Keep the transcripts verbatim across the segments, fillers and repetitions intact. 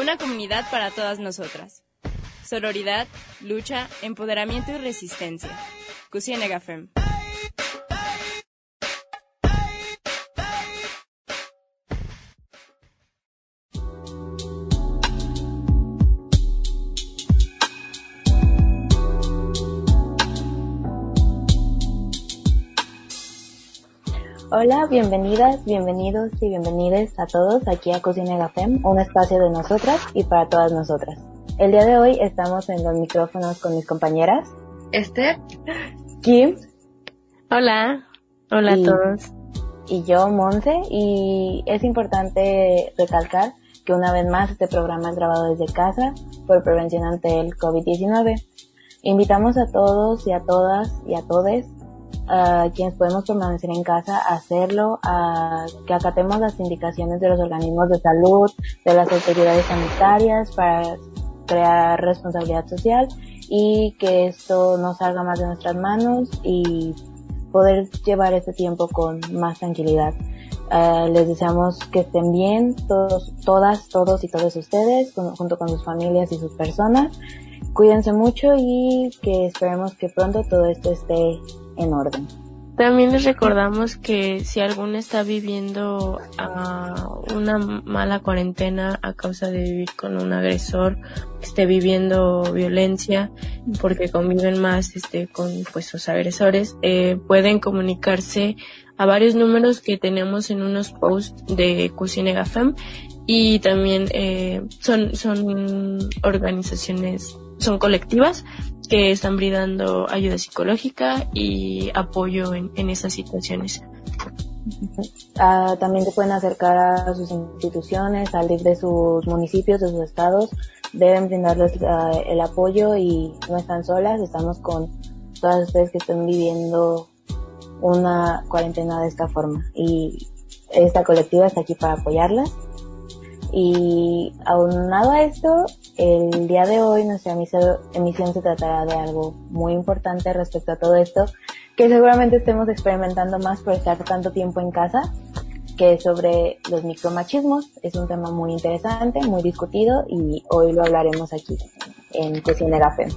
Una comunidad para todas nosotras. Sororidad, lucha, empoderamiento y resistencia. Cusienega Fem. Hola, bienvenidas, bienvenidos y bienvenides a todos aquí a Cusienega Fem, un espacio de nosotras y para todas nosotras. El día de hoy estamos en los micrófonos con mis compañeras Esther, Kim, hola, hola y, a todos, y yo, Monse, y es importante recalcar que una vez más este programa es grabado desde casa por prevención ante el covid diecinueve. Invitamos a todos y a todas y a todes Uh, quienes podemos permanecer en casa a hacerlo, a que acatemos las indicaciones de los organismos de salud, de las autoridades sanitarias para crear responsabilidad social y que esto no salga más de nuestras manos y poder llevar este tiempo con más tranquilidad. Uh, les deseamos que estén bien todos, todas, todos y todos ustedes con, junto con sus familias y sus personas. Cuídense mucho y que esperemos que pronto todo esto esté en orden. También les recordamos que si alguno está viviendo uh, una mala cuarentena a causa de vivir con un agresor, que esté viviendo violencia porque conviven más este con pues sus agresores, eh, pueden comunicarse a varios números que tenemos en unos posts de Cusienega Fem y también eh, son son organizaciones, son colectivas que están brindando ayuda psicológica y apoyo en, en esas situaciones. Uh, también se pueden acercar a sus instituciones, salir de sus municipios, de sus estados, deben brindarles uh, el apoyo y no están solas, estamos con todas ustedes que están viviendo una cuarentena de esta forma y esta colectiva está aquí para apoyarlas. Y aunado a esto, el día de hoy nuestra emisión se tratará de algo muy importante respecto a todo esto, que seguramente estemos experimentando más por estar tanto tiempo en casa, que es sobre los micromachismos. Es un tema muy interesante, muy discutido y hoy lo hablaremos aquí en Cusienega Fem.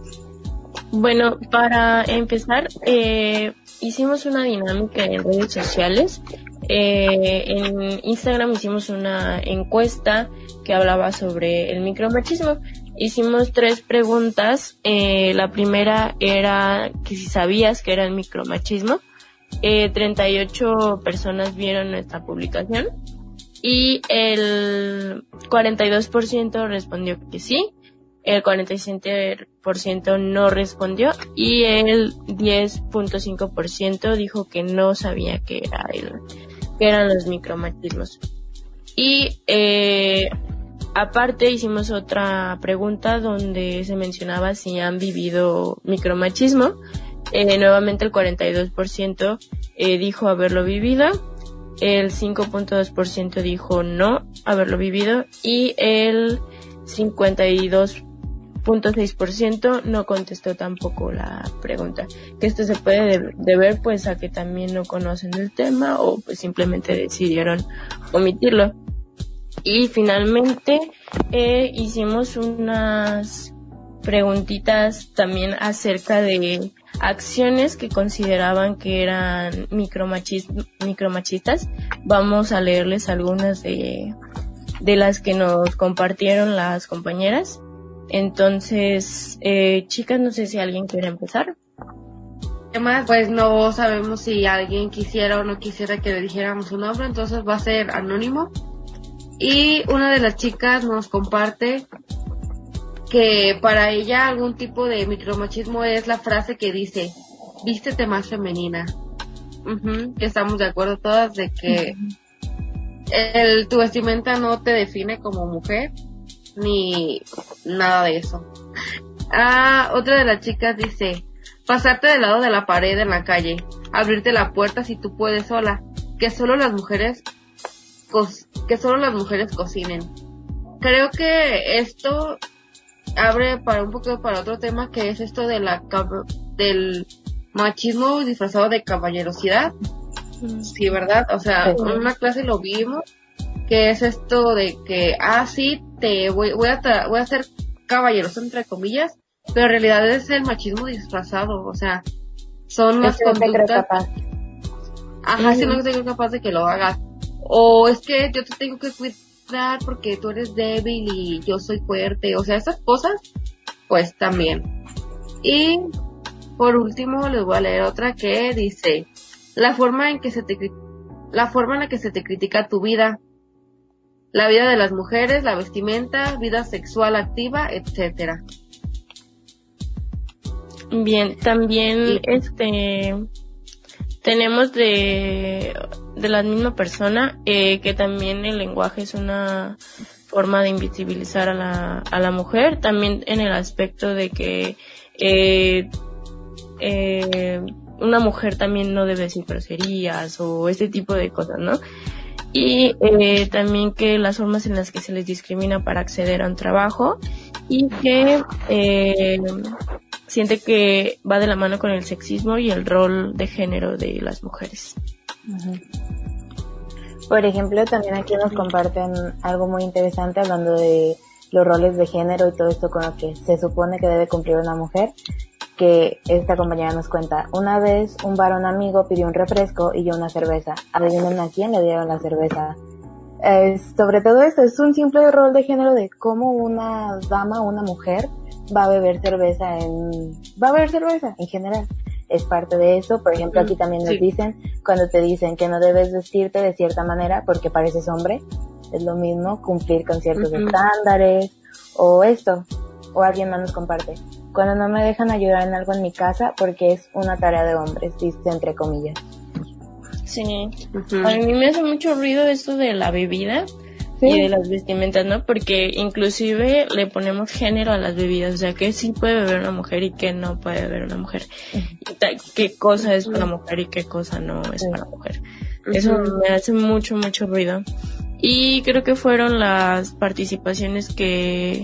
Bueno, para empezar, eh, hicimos una dinámica en redes sociales. Eh, en Instagram hicimos una encuesta que hablaba sobre el micromachismo. Hicimos tres preguntas. Eh, la primera era que si sabías que era el micromachismo. Eh, treinta y ocho personas vieron nuestra publicación y el cuarenta y dos por ciento respondió que sí, el cuarenta y siete por ciento no respondió y el diez punto cinco por ciento dijo que no sabía que era el que eran los micromachismos. Y eh, aparte hicimos otra pregunta donde se mencionaba si han vivido micromachismo. Eh, nuevamente el cuarenta y dos por ciento eh, dijo haberlo vivido, el cinco punto dos por ciento dijo no haberlo vivido y el cincuenta y dos punto seis por ciento no contestó tampoco la pregunta, que esto se puede deber pues a que también no conocen el tema o pues simplemente decidieron omitirlo. Y finalmente eh, hicimos unas preguntitas también acerca de acciones que consideraban que eran micromachis- micromachistas. Vamos a leerles algunas de, de las que nos compartieron las compañeras. Entonces, eh, chicas, no sé si alguien quiere empezar. Además, pues no sabemos si alguien quisiera o no quisiera que le dijéramos su nombre, entonces va a ser anónimo. Y una de las chicas nos comparte que para ella algún tipo de micromachismo es la frase que dice, vístete más femenina. Uh-huh, que estamos de acuerdo todas de que el, tu vestimenta no te define como mujer, ni nada de eso. Ah, otra de las chicas dice, pasarte del lado de la pared en la calle, abrirte la puerta si tú puedes sola, que solo las mujeres co- que solo las mujeres cocinen. Creo que esto abre para un poco para otro tema, que es esto de la del machismo disfrazado de caballerosidad. Sí, ¿verdad? O sea, en una clase lo vimos, que es esto de que, ah, sí, te voy, voy a tra- voy a ser caballeroso entre comillas, pero en realidad es el machismo disfrazado, o sea, son las Es que no te creo conductas. capaz. Ajá, si no te creo capaz de que lo hagas. O es que yo te tengo que cuidar porque tú eres débil y yo soy fuerte, o sea, esas cosas, pues también. Y por último les voy a leer otra que dice: la forma en que se te cri- la forma en la que se te critica tu vida, la vida de las mujeres, la vestimenta, vida sexual activa, etcétera. Bien, también Sí. este tenemos de, de la misma persona eh, que también el lenguaje es una forma de invisibilizar a la, a la mujer, también en el aspecto de que eh, eh, una mujer también no debe decir groserías o este tipo de cosas, ¿no? Y eh, también que las formas en las que se les discrimina para acceder a un trabajo y que eh, siente que va de la mano con el sexismo y el rol de género de las mujeres. Ujú. Por ejemplo, también aquí nos comparten algo muy interesante hablando de los roles de género y todo esto con lo que se supone que debe cumplir una mujer, que esta compañera nos cuenta: una vez un varón amigo pidió un refresco y yo una cerveza. Adivinen a quién le dieron la cerveza. Eh, sobre todo esto, es un simple rol de género de cómo una dama, una mujer, va a beber cerveza en... va a beber cerveza en general. Es parte de eso. Por ejemplo, aquí también nos Sí. dicen, cuando te dicen que no debes vestirte de cierta manera porque pareces hombre, es lo mismo cumplir con ciertos Ujú. estándares, o esto, o alguien más nos comparte: cuando no me dejan ayudar en algo en mi casa porque es una tarea de hombres, dice entre comillas. Sí. Ujú. A mí me hace mucho ruido esto de la bebida Sí. y de las vestimentas, ¿no? Porque inclusive le ponemos género a las bebidas, o sea, que sí puede beber una mujer y que no puede beber una mujer. Y ta- qué cosa es para mujer y qué cosa no es Sí. para mujer. Eso Ujú. me hace mucho, mucho ruido. Y creo que fueron las participaciones que...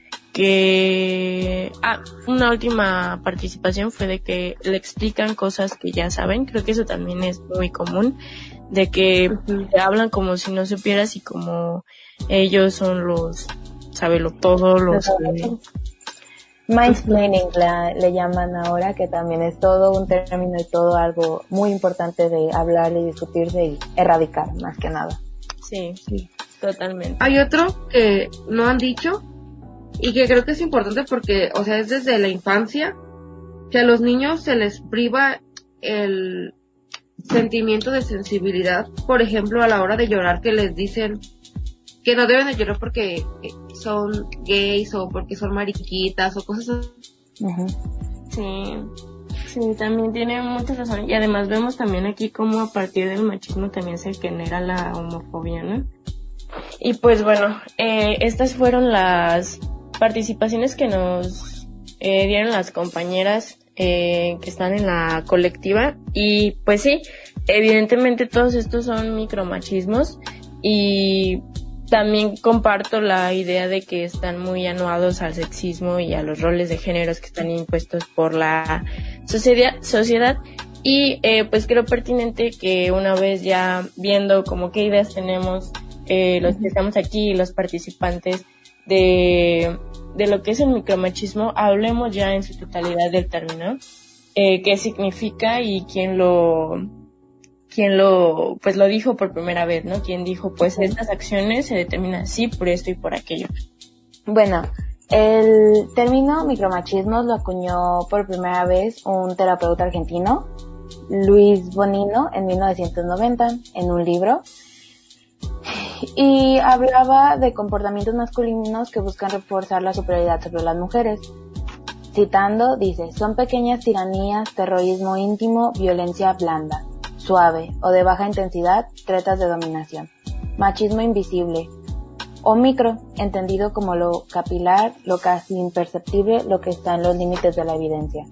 que ah una última participación fue de que le explican cosas que ya saben. Creo que eso también es muy común, de que Ujú. te hablan como si no supieras y como ellos son los sábelo todo, los que- Mansplaining la, le llaman ahora, que también es todo un término y todo algo muy importante de hablar y discutirse y erradicar, más que nada. sí, sí, totalmente. Hay otro que no han dicho y que creo que es importante porque, o sea, es desde la infancia que a los niños se les priva el sentimiento de sensibilidad. Por ejemplo, a la hora de llorar, que les dicen que no deben de llorar porque son gays o porque son mariquitas o cosas así. Ujú. Sí, sí, también tiene mucha razón. Y además vemos también aquí cómo a partir del machismo también se genera la homofobia, ¿no? Y pues bueno, eh, estas fueron las participaciones que nos eh, dieron las compañeras eh, que están en la colectiva. Y pues sí, evidentemente todos estos son micromachismos y también comparto la idea de que están muy anuados al sexismo y a los roles de géneros que están impuestos por la sociedad, sociedad. Y eh, pues creo pertinente que una vez ya viendo como qué ideas tenemos eh, los que estamos aquí y los participantes de, de lo que es el micromachismo, hablemos ya en su totalidad del término, eh, qué significa y quién lo quién lo pues lo dijo por primera vez, ¿no? Quién dijo pues estas acciones se determinan así por esto y por aquello. Bueno, el término micromachismo lo acuñó por primera vez un terapeuta argentino, Luis Bonino, en mil novecientos noventa, en un libro, y hablaba de comportamientos masculinos que buscan reforzar la superioridad sobre las mujeres. Citando, dice: son pequeñas tiranías, terrorismo íntimo, violencia blanda, suave o de baja intensidad, tretas de dominación, machismo invisible, o micro, entendido como lo capilar, lo casi imperceptible, lo que está en los límites de la evidencia.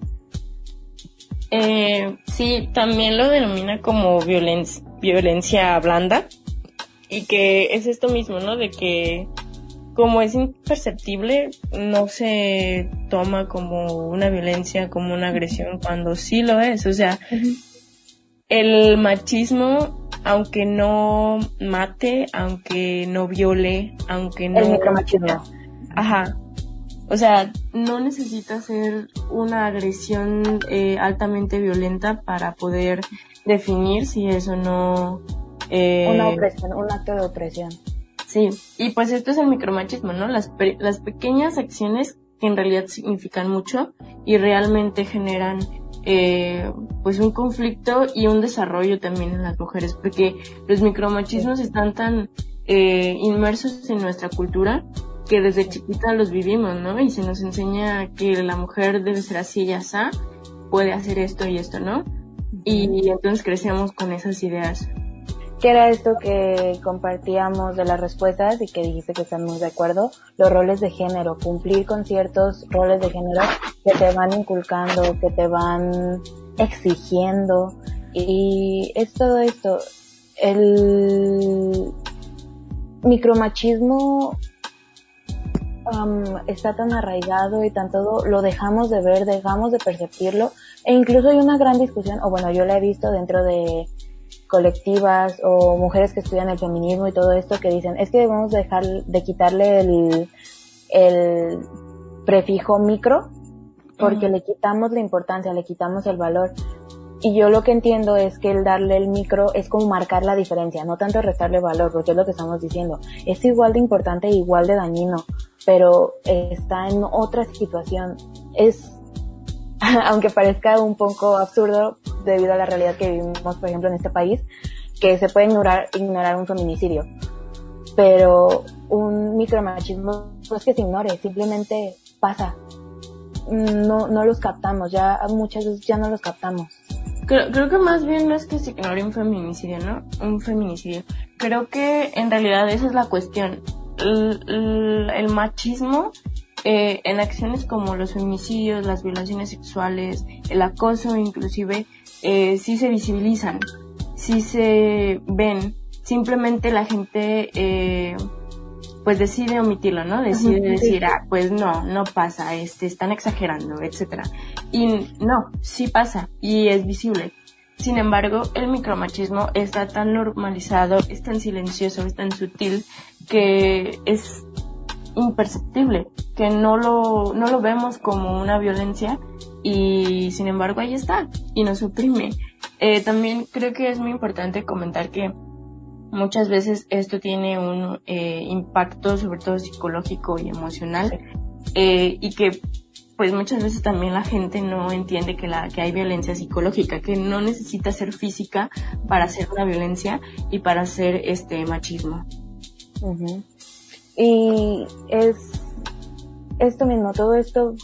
Eh, sí, también lo denomina como violencia, violencia blanda, y que es esto mismo, ¿no? De que como es imperceptible, no se toma como una violencia, como una agresión, cuando sí lo es. O sea, uh-huh. El machismo aunque no mate, aunque no viole, aunque no... El micromachismo. Ajá. O sea, no necesita ser una agresión eh, altamente violenta para poder definir si eso no... Eh... Una opresión, un acto de opresión. Sí, y pues esto es el micromachismo, ¿no? Las, pe- las pequeñas acciones que en realidad significan mucho y realmente generan eh, pues un conflicto y un desarrollo también en las mujeres, porque los micromachismos están tan eh, inmersos en nuestra cultura que desde chiquita los vivimos, ¿no? Y se nos enseña que la mujer debe ser así y así, puede hacer esto y esto, ¿no? Y entonces crecemos con esas ideas. ¿Qué era esto que compartíamos de las respuestas y que dijiste que están muy de acuerdo? Los roles de género, cumplir con ciertos roles de género que te van inculcando, que te van exigiendo, y es todo esto. El micromachismo um, está tan arraigado y tan todo, lo dejamos de ver, dejamos de percibirlo, e incluso hay una gran discusión, o bueno, yo la he visto dentro de colectivas o mujeres que estudian el feminismo y todo esto, que dicen, es que debemos dejar de quitarle el, el prefijo micro porque uh-huh. le quitamos la importancia, le quitamos el valor. Y yo lo que entiendo es que el darle el micro es como marcar la diferencia, no tanto restarle valor, porque es lo que estamos diciendo. Es igual de importante e igual de dañino, pero está en otra situación. Es, aunque parezca un poco absurdo debido a la realidad que vivimos, por ejemplo, en este país, que se puede ignorar, ignorar un feminicidio. Pero un micromachismo no es que se ignore, simplemente pasa. No, no los captamos, ya muchas veces ya no los captamos. Creo, creo que más bien no es que se ignore un feminicidio, ¿no? Un feminicidio. Creo que en realidad esa es la cuestión. El, el, el machismo eh, en acciones como los feminicidios, las violaciones sexuales, el acoso inclusive, eh, sí se visibilizan, sí se ven. Simplemente la gente eh, pues decide omitirlo, ¿no? Decide uh-huh. decir, ah, pues no, no pasa, este, están exagerando, etcétera. Y no, sí pasa y es visible. Sin embargo, el micromachismo está tan normalizado, es tan silencioso, es tan sutil que es imperceptible, que no lo, no lo vemos como una violencia y sin embargo ahí está y nos oprime. Eh, también creo que es muy importante comentar que muchas veces esto tiene un eh, impacto sobre todo psicológico y emocional eh, y que pues muchas veces también la gente no entiende que la que hay violencia psicológica, que no necesita ser física para hacer una violencia y para hacer este machismo. Uh-huh. Y es esto mismo, todo esto,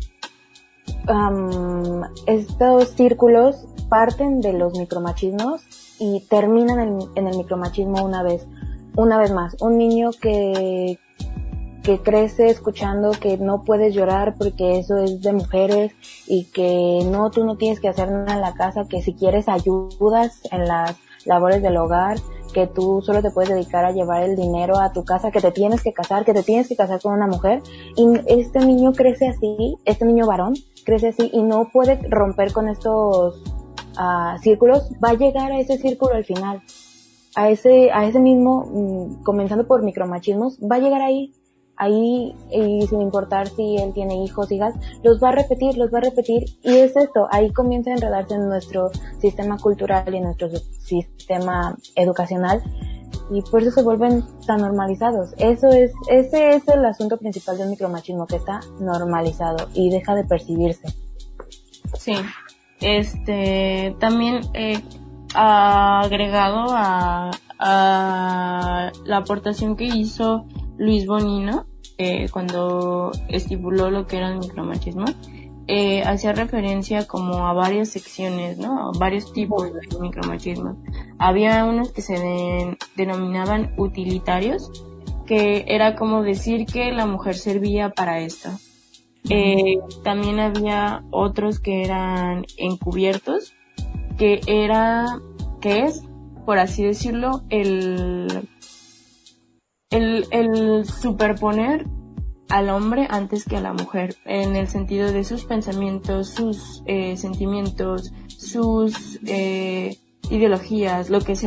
um, estos círculos parten de los micromachismos y terminan en, en el micromachismo una vez, una vez más. Un niño que, que crece escuchando que no puedes llorar porque eso es de mujeres y que no, tú no tienes que hacer nada en la casa, que si quieres ayudas en las labores del hogar, que tú solo te puedes dedicar a llevar el dinero a tu casa, que te tienes que casar, que te tienes que casar con una mujer. Y este niño crece así, este niño varón crece así y no puede romper con estos uh, círculos. Va a llegar a ese círculo al final, a ese, a ese mismo, um, comenzando por micromachismos, va a llegar ahí, ahí y sin importar si él tiene hijos, hijas, los va a repetir, los va a repetir y es esto, ahí comienza a enredarse en nuestro sistema cultural y en nuestro sistema educacional y por eso se vuelven tan normalizados. Eso es, ese es el asunto principal del micromachismo, que está normalizado y deja de percibirse. Sí, este, también eh, agregado a, a la aportación que hizo Luis Bonino, eh, cuando estipuló lo que era el micromachismo, eh, hacía referencia como a varias secciones, ¿no? A varios tipos de micromachismo. Había unos que se de, denominaban utilitarios, que era como decir que la mujer servía para esto. Eh, también había otros que eran encubiertos, que era, que es, por así decirlo, el El, el superponer al hombre antes que a la mujer, en el sentido de sus pensamientos, sus eh, sentimientos, sus eh, ideologías, lo que sea.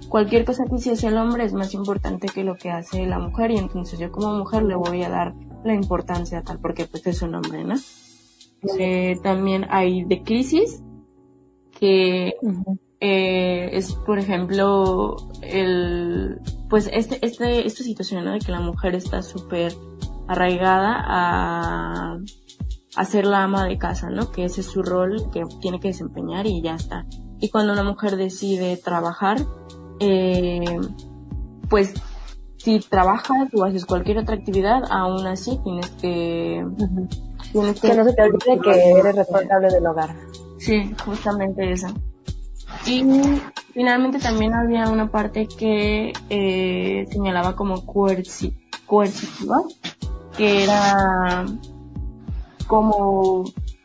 cualquier cosa que se hace el hombre es más importante que lo que hace la mujer, y entonces yo como mujer le voy a dar la importancia tal porque pues es un hombre, ¿no? Eh, también hay de crisis, que uh-huh. eh, es, por ejemplo, el pues este este esta situación, ¿no? De que la mujer está súper arraigada a, a ser la ama de casa, ¿no? Que ese es su rol que tiene que desempeñar y ya está. Y cuando una mujer decide trabajar, eh, pues si trabajas o haces cualquier otra actividad, aún así tienes que... Uh-huh. tienes que, que no se te olvide que eres responsable del hogar. Sí, justamente eso. Y finalmente también había una parte que eh, señalaba como coerci- coercitiva, que era como...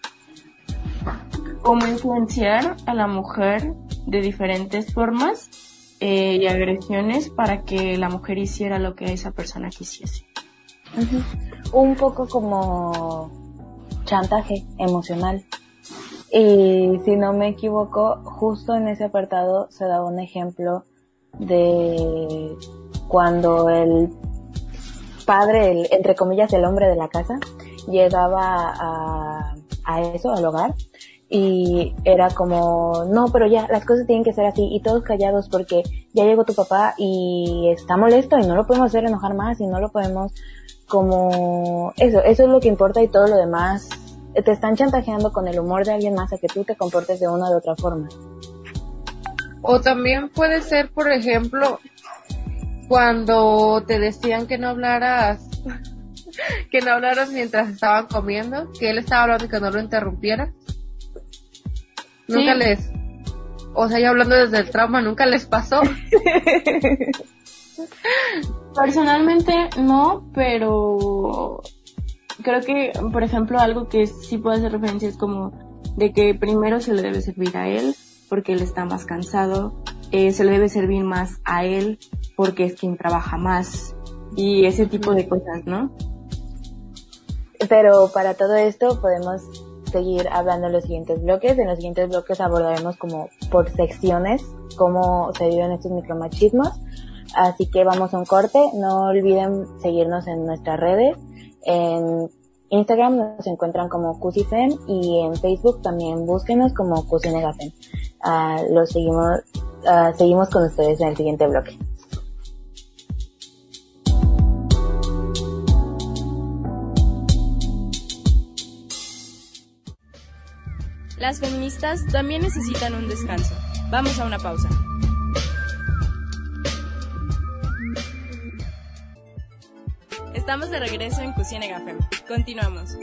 cómo influenciar a la mujer de diferentes formas eh, y agresiones para que la mujer hiciera lo que esa persona quisiese. Uh-huh. Un poco como chantaje emocional. Y si no me equivoco, justo en ese apartado se da un ejemplo de cuando el padre, el, entre comillas, el hombre de la casa, llegaba a, a eso, al hogar, y era como, no, pero ya, las cosas tienen que ser así, y todos callados porque ya llegó tu papá y está molesto y no lo podemos hacer enojar más y no lo podemos, como, eso, eso es lo que importa, y todo lo demás, te están chantajeando con el humor de alguien más a que tú te comportes de una u otra forma. O también puede ser, por ejemplo, cuando te decían que no hablaras, que no hablaras mientras estaban comiendo, que él estaba hablando y que no lo interrumpieras. Nunca sí. les, o sea, ya hablando desde el trauma, nunca les pasó. Personalmente no, pero creo que, por ejemplo, algo que sí puede hacer referencia es como de que primero se le debe servir a él porque él está más cansado, eh, se le debe servir más a él porque es quien trabaja más, y ese tipo de cosas, ¿no? Pero para todo esto podemos seguir hablando en los siguientes bloques. En los siguientes bloques abordaremos como por secciones cómo se viven estos micromachismos. Así que vamos a un corte. No olviden seguirnos en nuestras redes. En Instagram nos encuentran como Cusifem, y en Facebook también búsquenos como Cusinegafem. Uh, los seguimos, uh, seguimos con ustedes en el siguiente bloque. Las feministas también necesitan un descanso. Vamos a una pausa. Estamos de regreso en Cusinegafem. Continuamos.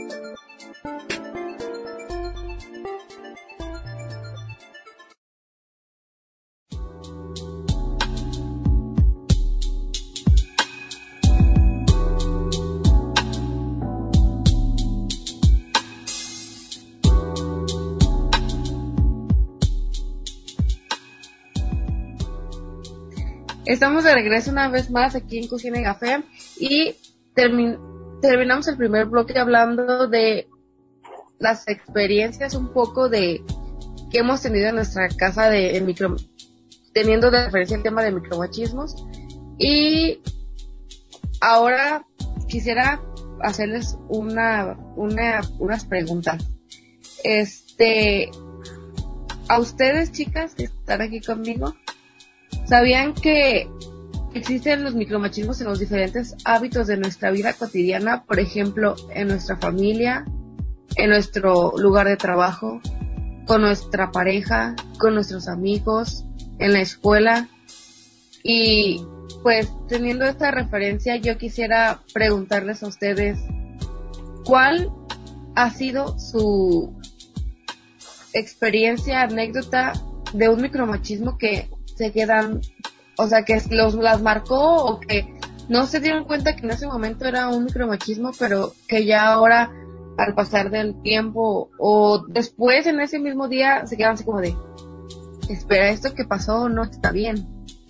Estamos de regreso una vez más aquí en Cusinegafem y termin- terminamos el primer bloque hablando de las experiencias un poco de que hemos tenido en nuestra casa de en micro, teniendo de referencia el tema de micromachismos, y ahora quisiera hacerles una, una unas preguntas. Este, a ustedes, chicas que están aquí conmigo, ¿sabían que existen los micromachismos en los diferentes hábitos de nuestra vida cotidiana? Por ejemplo, en nuestra familia, en nuestro lugar de trabajo, con nuestra pareja, con nuestros amigos, en la escuela. Y pues teniendo esta referencia, yo quisiera preguntarles a ustedes, ¿cuál ha sido su experiencia, anécdota de un micromachismo que se quedan, o sea, que los las marcó, o que no se dieron cuenta que en ese momento era un micromachismo, pero que ya ahora, al pasar del tiempo o después en ese mismo día, se quedan así como de, espera, esto que pasó no está bien?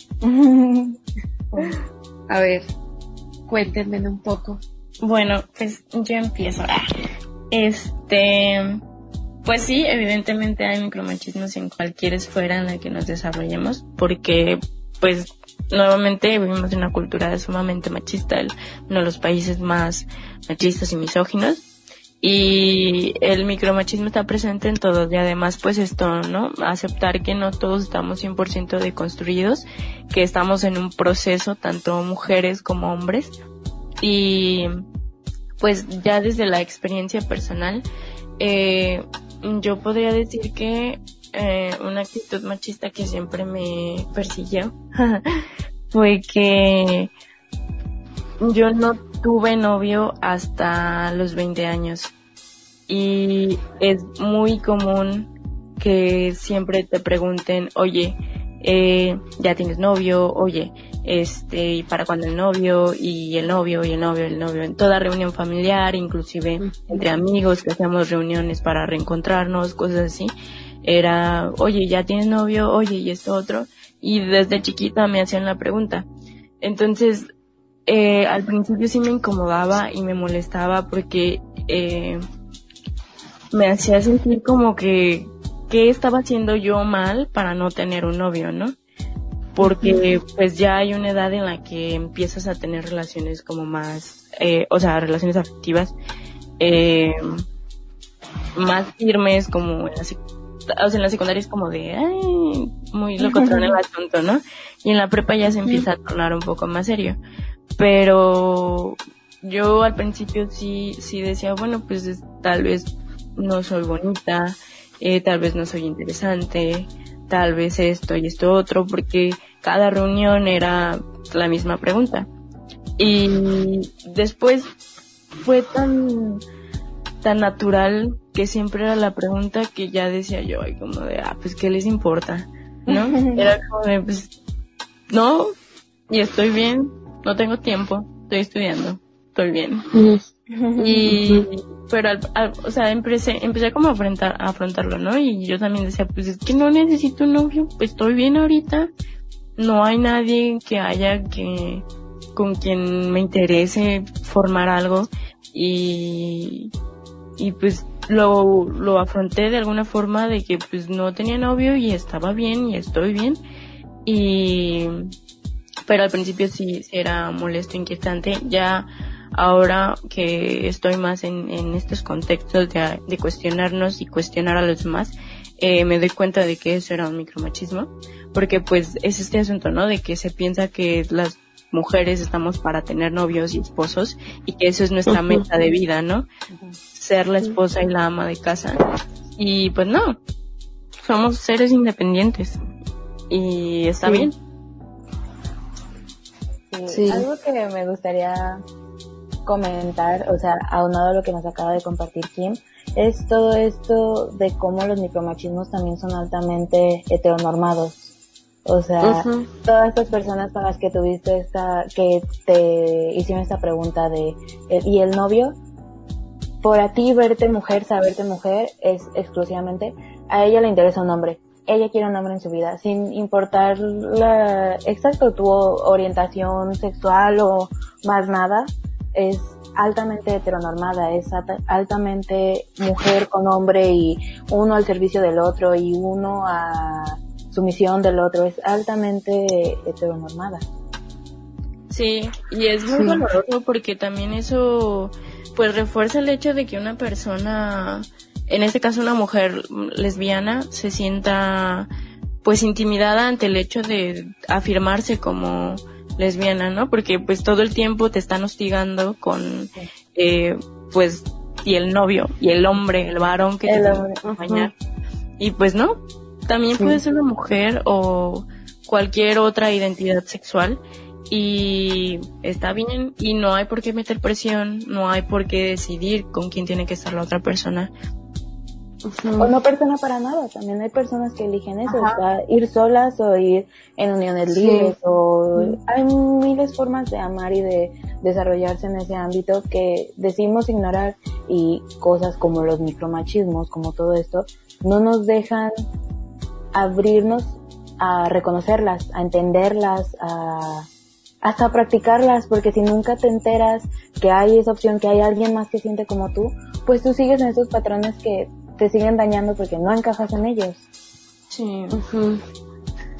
A ver, cuéntenme un poco. Bueno, pues yo empiezo. Este... Pues sí, evidentemente hay micromachismos en cualquier esfera en la que nos desarrollemos, porque pues nuevamente vivimos en una cultura sumamente machista, el, uno de los países más machistas y misóginos, y el micromachismo está presente en todos, y además pues esto, ¿no? Aceptar que no todos estamos cien por ciento deconstruidos, que estamos en un proceso, tanto mujeres como hombres, y pues ya desde la experiencia personal, eh, yo podría decir que eh, una actitud machista que siempre me persiguió fue que yo no tuve novio hasta los veinte años, y es muy común que siempre te pregunten, oye, eh, ya tienes novio, oye, este, ¿y para cuándo el novio? Y el novio, y el novio, el novio, en toda reunión familiar, inclusive entre amigos que hacíamos reuniones para reencontrarnos, cosas así, era, oye, ¿ya tienes novio? Oye, y esto otro, y desde chiquita me hacían la pregunta. Entonces, eh, al principio sí me incomodaba y me molestaba porque, eh, me hacía sentir como que, ¿qué estaba haciendo yo mal para no tener un novio, no? Porque pues ya hay una edad en la que empiezas a tener relaciones como más, eh, o sea, relaciones afectivas, eh, más firmes, como en la, o sea, en la secundaria es como de, ay, muy locotrón el asunto, ¿no? Y en la prepa ya se empieza a tornar un poco más serio. Pero yo al principio sí, sí decía, bueno, pues es, tal vez no soy bonita, eh, tal vez no soy interesante, tal vez esto y esto otro, porque cada reunión era la misma pregunta. Y después fue tan, tan natural que siempre era la pregunta que ya decía yo, ay, como de, ah, pues, ¿qué les importa? ¿No? Era como de, pues, no, y estoy bien, no tengo tiempo, estoy estudiando, estoy bien. Y, pero al, al, o sea, empecé, empecé como a afrontar, a afrontarlo, ¿no? Y yo también decía, pues es que no necesito un novio, pues estoy bien ahorita, no hay nadie que haya que, con quien me interese formar algo, y, y pues lo, lo afronté de alguna forma de que pues no tenía novio y estaba bien y estoy bien, y, pero al principio sí, sí era molesto, inquietante. Ya ahora que estoy más en, en estos contextos de, de cuestionarnos y cuestionar a los demás, eh, me doy cuenta de que eso era un micromachismo, porque pues es este asunto, ¿no? De que se piensa que las mujeres estamos para tener novios y esposos, y que eso es nuestra meta de vida, ¿no? Ser la esposa y la ama de casa. Y pues no, somos seres independientes y está sí. bien. Sí. Sí. Algo que me gustaría comentar, o sea, aunado a lo que nos acaba de compartir Kim, es todo esto de cómo los micromachismos también son altamente heteronormados. O sea, uh-huh. todas estas personas para las que tuviste esta, que te hicieron esta pregunta de, ¿y el novio? Por a ti verte mujer, saberte mujer, es exclusivamente, a ella le interesa un hombre. Ella quiere un hombre en su vida, sin importar la, exacto, tu orientación sexual o más nada, es altamente heteronormada, es altamente mujer con hombre y uno al servicio del otro y uno a sumisión del otro, es altamente heteronormada. Sí, y es muy doloroso porque también eso pues refuerza el hecho de que una persona, en este caso una mujer lesbiana, se sienta pues intimidada ante el hecho de afirmarse como lesbiana, ¿no? Porque pues todo el tiempo te están hostigando con eh, pues y el novio y el hombre, el varón que el te tiene que acompañar. Uh-huh. Y pues no, también sí. puede ser una mujer o cualquier otra identidad sexual y está bien, y no hay por qué meter presión, no hay por qué decidir con quién tiene que estar la otra persona. Uh-huh. O no persona para nada, también hay personas que eligen eso, o sea, ir solas o ir en uniones sí. libres, o uh-huh. hay miles formas de amar y de desarrollarse en ese ámbito que decimos ignorar, y cosas como los micromachismos, como todo esto, no nos dejan abrirnos a reconocerlas, a entenderlas, a hasta practicarlas, porque si nunca te enteras que hay esa opción, que hay alguien más que siente como tú, pues tú sigues en esos patrones que te siguen dañando porque no encajas en ellos. Sí. Uh-huh.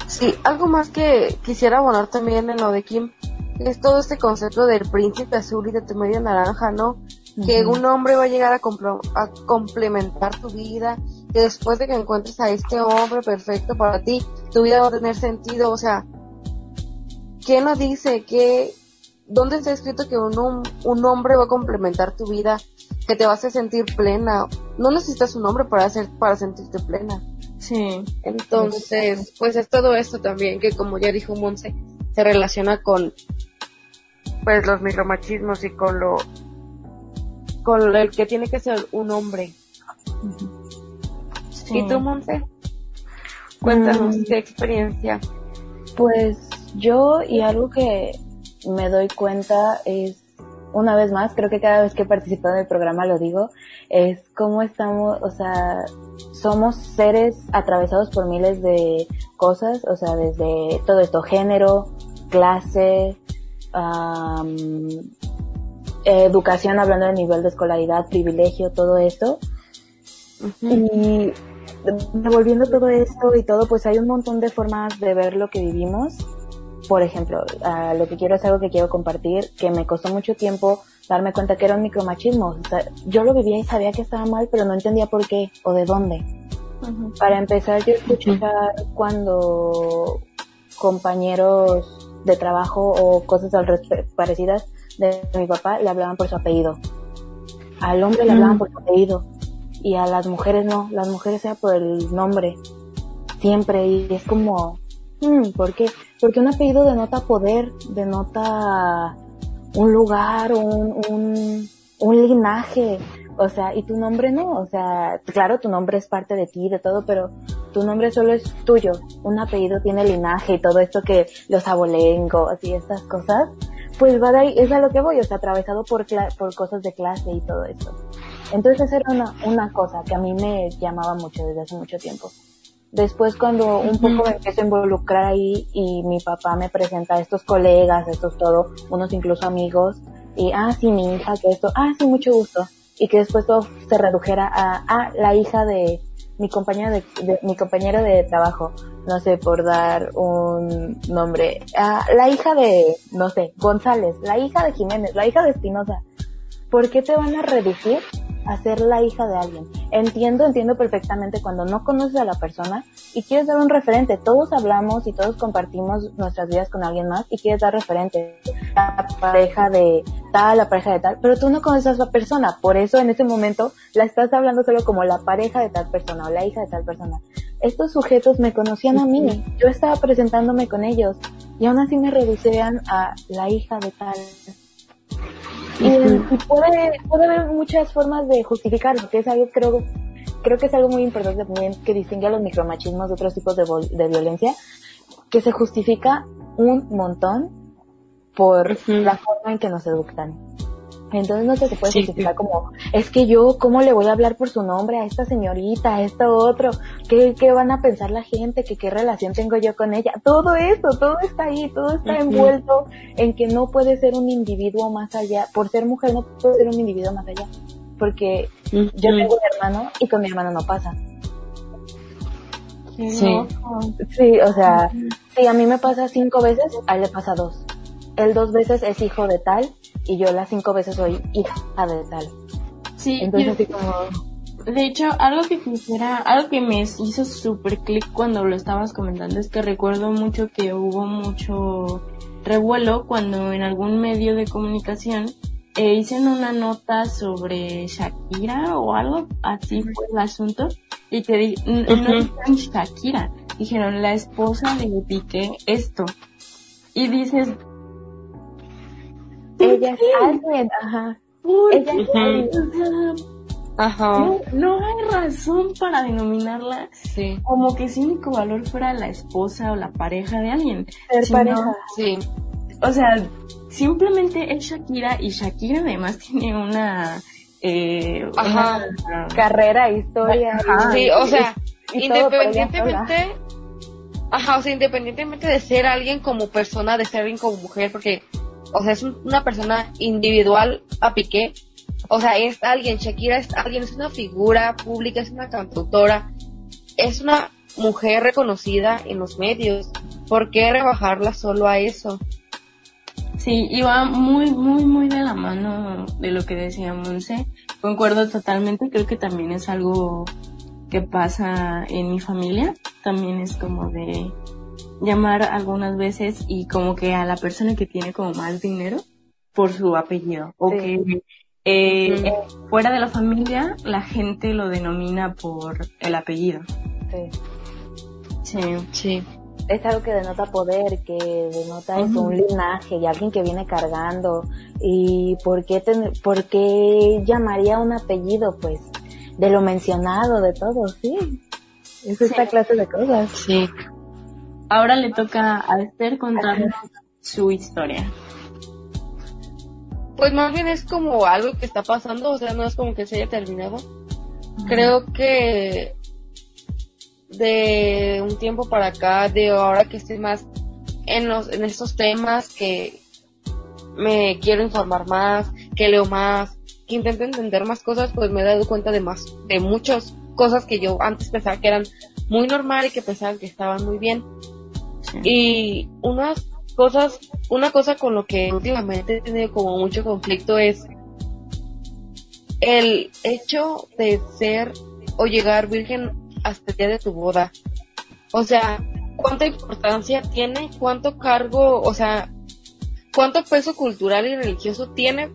Sí, algo más que quisiera abonar también en lo de Kim es todo este concepto del príncipe azul y de tu media naranja, ¿no? Uh-huh. Que un hombre va a llegar a, compl- a complementar tu vida, que después de que encuentres a este hombre perfecto para ti, tu vida va a tener sentido. O sea, ¿qué nos dice? ¿Qué, ¿Dónde está escrito que un, un, un hombre va a complementar tu vida, que te va a hacer sentir plena? No necesitas un hombre para hacer, para sentirte plena. Sí. Entonces, pues es todo esto también que, como ya dijo Monse, se relaciona con pues los micromachismos y con lo con el que tiene que ser un hombre. Sí. ¿Y tú, Monse? Cuéntanos mm. qué experiencia. Pues yo, y algo que me doy cuenta es, una vez más, creo que cada vez que he participado en el programa lo digo, es cómo estamos, o sea, somos seres atravesados por miles de cosas, o sea, desde todo esto, género, clase, um, educación, hablando del nivel de escolaridad, privilegio, todo esto. Uh-huh. Y devolviendo todo esto y todo, pues hay un montón de formas de ver lo que vivimos. Por ejemplo, uh, lo que quiero es algo que quiero compartir, que me costó mucho tiempo darme cuenta que era un micromachismo. O sea, yo lo vivía y sabía que estaba mal, pero no entendía por qué o de dónde. Uh-huh. Para empezar, yo escuché uh-huh. cuando compañeros de trabajo o cosas al respe- parecidas de mi papá le hablaban por su apellido. Al hombre uh-huh. le hablaban por su apellido y a las mujeres no. Las mujeres era por el nombre siempre, y es como... Hmm, ¿por qué? Porque un apellido denota poder, denota un lugar, un, un, un linaje, o sea, y tu nombre no, o sea, claro, tu nombre es parte de ti, de todo, pero tu nombre solo es tuyo. Un apellido tiene linaje y todo esto que los abolengos y estas cosas, pues va de ahí, es a lo que voy, o sea, atravesado por cla- por cosas de clase y todo esto. Entonces esa era una, una cosa que a mí me llamaba mucho desde hace mucho tiempo. Después, cuando un poco me empiezo a involucrar ahí y mi papá me presenta a estos colegas, estos todo, unos incluso amigos, y ah, sí, mi hija, que esto, ah, sí, mucho gusto, y que después todo se redujera a, ah, la hija de mi compañero de, de mi compañero de trabajo, no sé, por dar un nombre, ah, la hija de, no sé, González, la hija de Jiménez, la hija de Espinosa. ¿Por qué te van a reducir a ser la hija de alguien? Entiendo, entiendo perfectamente cuando no conoces a la persona y quieres dar un referente. Todos hablamos y todos compartimos nuestras vidas con alguien más y quieres dar referente. La pareja de tal, la pareja de tal, pero tú no conoces a esa persona. Por eso en ese momento la estás hablando solo como la pareja de tal persona o la hija de tal persona. Estos sujetos me conocían a mí. Yo estaba presentándome con ellos y aún así me reducían a la hija de tal. Y, y puede, puede haber muchas formas de justificarlo, que es algo, creo, creo que es algo muy importante también que distingue a los micromachismos de otros tipos de, vol- de violencia, que se justifica un montón por uh-huh. la forma en que nos educan. Entonces no se, se puede sí, justificar sí. como, es que yo, ¿cómo le voy a hablar por su nombre a esta señorita, a esto otro? ¿Qué, qué van a pensar la gente? ¿Qué, qué relación tengo yo con ella? Todo eso, todo está ahí, todo está uh-huh. envuelto en que no puede ser un individuo más allá. Por ser mujer no puede ser un individuo más allá. Porque uh-huh. yo tengo un hermano y con mi hermano no pasa. Sí. Sí, o sea, uh-huh. si a mí me pasa cinco veces, a él le pasa dos. Él dos veces es hijo de tal y yo las cinco veces soy hija de tal. Sí. Entonces yo, así como... De hecho, algo que quisiera, algo que me hizo súper clic cuando lo estabas comentando es que recuerdo mucho que hubo mucho revuelo cuando en algún medio de comunicación eh, hicieron una nota sobre Shakira o algo, así fue el asunto, y que di- uh-huh. no dijeron Shakira, dijeron la esposa de Piqué esto. Y dices... Ella es alguien, ajá. Ella es alguien. Ajá. No, no hay razón para denominarla sí. como que su único valor fuera la esposa o la pareja de alguien. Ser sino, pareja. Sí. O sea, simplemente es Shakira y Shakira además tiene una, eh, ajá. una carrera, historia. Ajá. Sí, o sea, y, y independientemente, ajá, o sea, independientemente de ser alguien como persona, de ser alguien como mujer, porque, o sea, es un, una persona individual a Piqué. O sea, es alguien, Shakira es alguien, es una figura pública, es una cantautora, es una mujer reconocida en los medios. ¿Por qué rebajarla solo a eso? Sí, iba muy, muy, muy de la mano de lo que decía Monse. Concuerdo totalmente, creo que también es algo que pasa en mi familia. También es como de llamar algunas veces y como que a la persona que tiene como más dinero por su apellido. O sí. que eh, uh-huh. eh, fuera de la familia la gente lo denomina por el apellido. Sí. Sí. Sí. Es algo que denota poder, que denota uh-huh. eso, un linaje y alguien que viene cargando. ¿Y por qué, ten, por qué llamaría un apellido? Pues de lo mencionado, de todo, sí. Es sí. esta clase de cosas. Sí. Ahora le toca a Esther contarnos su historia. Pues más bien es como algo que está pasando, o sea, no es como que se haya terminado. Uh-huh. Creo que de un tiempo para acá, de ahora que estoy más en los en estos temas, que me quiero informar más, que leo más, que intento entender más cosas, pues me he dado cuenta de más, de muchas cosas que yo antes pensaba que eran muy normal y que pensaba que estaban muy bien. Sí. Y unas cosas, una cosa con lo que últimamente he tenido como mucho conflicto es el hecho de ser o llegar virgen hasta el día de tu boda. O sea, ¿cuánta importancia tiene? ¿Cuánto cargo, o sea, cuánto peso cultural y religioso tiene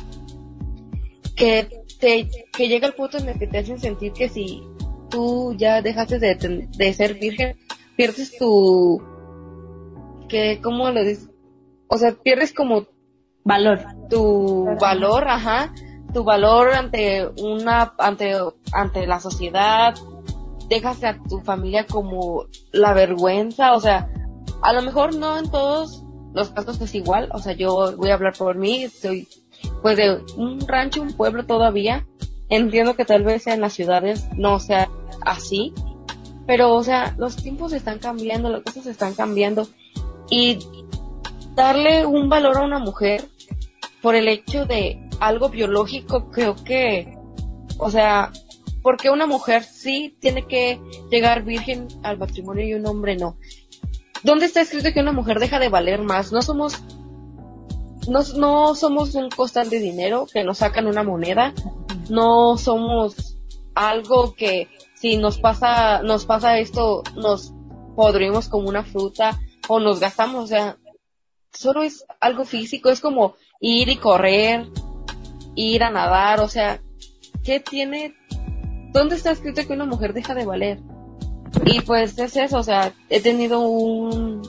que te, que llega el punto en el que te hacen sentir que si tú ya dejaste de, de ser virgen, pierdes tu, que, ¿cómo lo dices? O sea, pierdes como valor, tu valor, ajá, tu valor ante una, ante, ante la sociedad. Dejas a tu familia como la vergüenza, o sea, a lo mejor no en todos los casos es igual, o sea, yo voy a hablar por mí, soy pues de un rancho, un pueblo todavía, entiendo que tal vez en las ciudades no sea así, pero o sea, los tiempos están cambiando, las cosas están cambiando, y darle un valor a una mujer por el hecho de algo biológico, creo que, o sea, porque una mujer sí tiene que llegar virgen al matrimonio y un hombre no. ¿Dónde está escrito que una mujer deja de valer más? No somos, no, no somos un costal de dinero que nos sacan una moneda. No somos algo que si nos pasa, nos pasa esto, nos podrimos como una fruta o nos gastamos. O sea, solo es algo físico. Es como ir y correr, ir a nadar. O sea, ¿qué tiene? ¿Dónde está escrito que una mujer deja de valer? Y pues es eso, o sea, he tenido un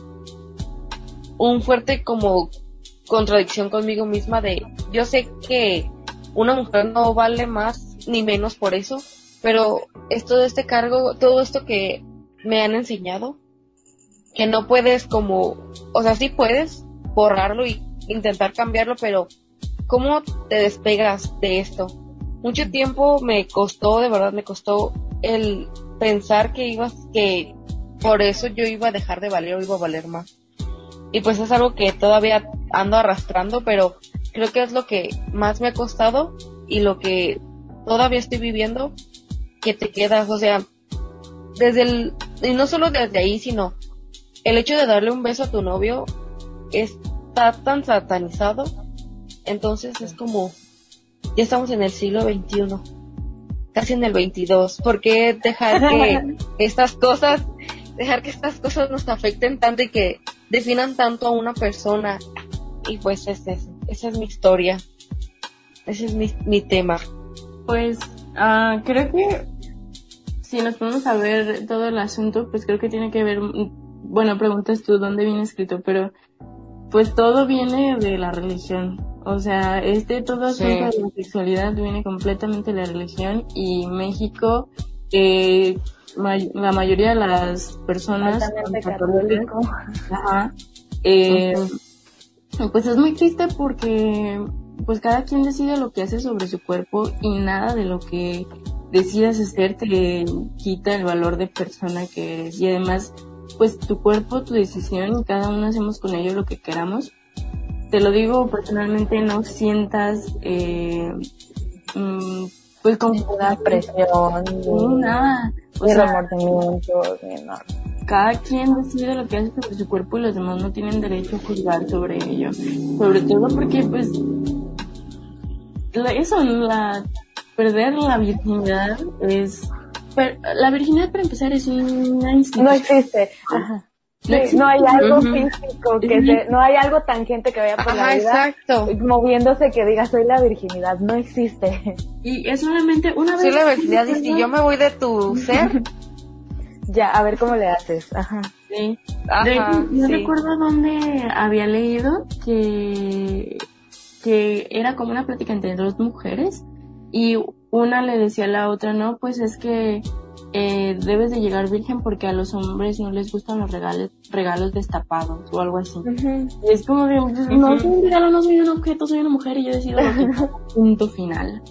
un fuerte como contradicción conmigo misma de, yo sé que una mujer no vale más ni menos por eso, pero esto de este cargo, todo esto que me han enseñado, que no puedes como, o sea, sí puedes borrarlo y intentar cambiarlo, pero ¿cómo te despegas de esto? Mucho tiempo me costó, de verdad me costó el pensar que ibas, que por eso yo iba a dejar de valer o iba a valer más. Y pues es algo que todavía ando arrastrando, pero creo que es lo que más me ha costado y lo que todavía estoy viviendo, que te quedas, o sea, desde el, y no solo desde ahí, sino el hecho de darle un beso a tu novio está tan satanizado, entonces es como, ya estamos en el siglo veintiuno, casi en el veintidós. ¿Por qué dejar que estas cosas, dejar que estas cosas nos afecten tanto y que definan tanto a una persona? Y pues ese es, esa es mi historia, ese es mi, mi tema. Pues uh, creo que si nos ponemos a ver todo el asunto, pues creo que tiene que ver, bueno, preguntas tú dónde viene escrito, pero pues todo viene de la religión. O sea, este todo asunto sí. de la sexualidad viene completamente de la religión, y México, eh, may- la mayoría de las personas católico. Ajá, eh, uh-huh. pues es muy triste porque pues cada quien decide lo que hace sobre su cuerpo, y nada de lo que decidas hacer te quita el valor de persona que eres. Y además, pues tu cuerpo, tu decisión, y cada uno hacemos con ello lo que queramos. Te lo digo personalmente, no sientas eh, mmm, pues con una presión, ni nada. O ni sea, remordimientos, ni nada. cada quien decide lo que hace sobre su cuerpo y los demás no tienen derecho a juzgar sobre ello. Sobre todo porque, pues, la, eso, la perder la virginidad es... Per, la virginidad, para empezar, es una institución. No existe. Ajá. Sí, no hay algo uh-huh. físico, que se, no hay algo tangente que vaya por Ajá, la vida exacto. moviéndose que diga soy la virginidad, no existe. Y es solamente una vez. Soy la virginidad y si yo me voy de tu ser, ya, a ver cómo le haces. Ajá. Sí. Ajá, de, yo sí. recuerdo dónde había leído que, que era como una plática entre dos mujeres y una le decía a la otra, no, pues es que Eh, debes de llegar virgen porque a los hombres no les gustan los regalos regalos destapados o algo así. Uh-huh. Y es como de, uh-huh. no soy un regalo, no soy un objeto, soy una mujer y yo decido lo que punto final.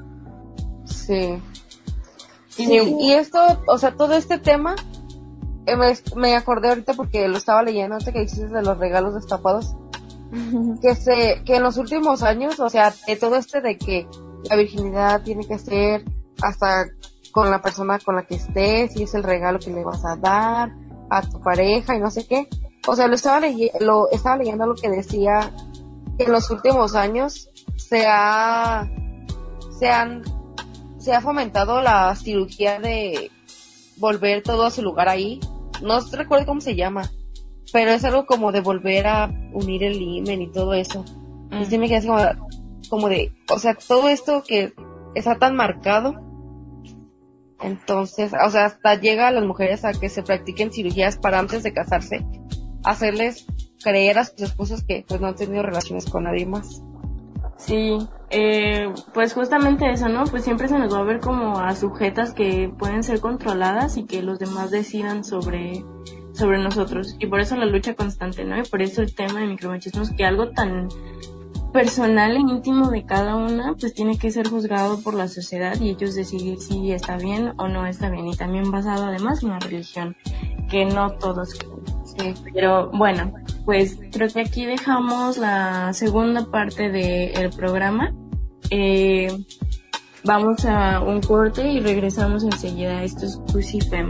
Sí. Y, sí. y esto, o sea, todo este tema, eh, me, me acordé ahorita porque lo estaba leyendo antes que dijiste de los regalos destapados, uh-huh. que se, que en los últimos años, o sea, de todo este de que la virginidad tiene que ser hasta con la persona con la que estés, y es el regalo que le vas a dar a tu pareja y no sé qué. O sea, lo estaba, ley- lo estaba leyendo lo que decía que en los últimos años se ha, se han, se ha fomentado la cirugía de volver todo a su lugar ahí. No recuerdo cómo se llama, pero es algo como de volver a unir el himen y todo eso. Mm. Y sí me quedé así como, como de, o sea, todo esto que está tan marcado. Entonces, o sea, hasta llega a las mujeres a que se practiquen cirugías para antes de casarse, hacerles creer a sus esposos que pues no han tenido relaciones con nadie más. Sí, eh, pues justamente eso, ¿no? Pues siempre se nos va a ver como a sujetas que pueden ser controladas y que los demás decidan sobre, sobre nosotros. Y por eso la lucha constante, ¿no? Y por eso el tema de micromachismo es que algo tan personal e íntimo de cada una, pues tiene que ser juzgado por la sociedad y ellos decidir si está bien o no está bien. Y también basado además en la religión, que no todos creen. Sí, pero bueno, pues creo que aquí dejamos la segunda parte del programa. Eh, vamos a un corte y regresamos enseguida. Esto es Pussy Femme.